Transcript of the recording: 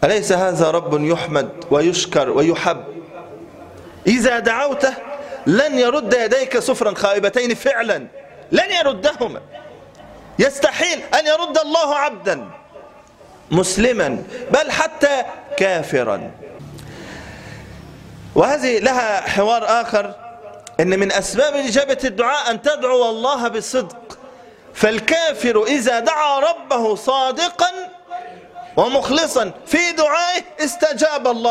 أليس هذا رب يحمد ويشكر ويحب؟ إذا دعوته لن يرد يديك صفرا خائبتين، فعلا لن يردهما. يستحيل أن يرد الله عبدا مسلما بل حتى كافرا. وهذه لها حوار آخر، إن من أسباب إجابة الدعاء أن تدعو الله بصدق، فالكافر إذا دعا ربه صادقا ومخلصا في دعائه استجاب الله.